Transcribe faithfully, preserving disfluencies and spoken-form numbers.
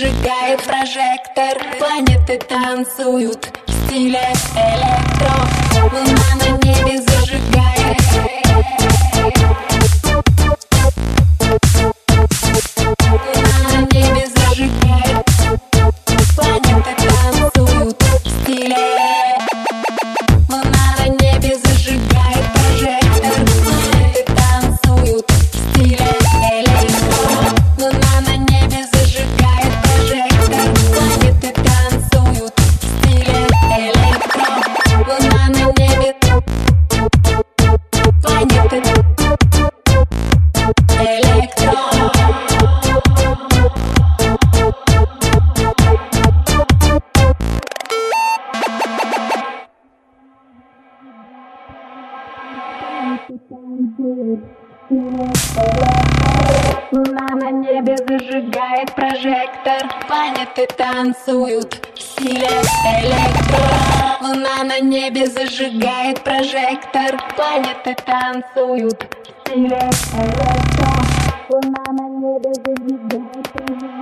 зажигает прожектор. Планеты танцуют в стиле электро. Луна на небе зажигает. Луна на небе зажигает. Планеты танцуют в стиле. Луна на небе зажигает прожектор. Планеты танцуют в стиле электро. Луна на небе зажигает прожектор. Планеты танцуют в стиле электро. Луна на небе. Планеты электро. Луна на небе зажигает прожектор. Планеты танцуют в стиле электро. Луна на небе зажигает прожектор. Планеты танцуют в стиле электро. Луна на небе зажигает прожектор.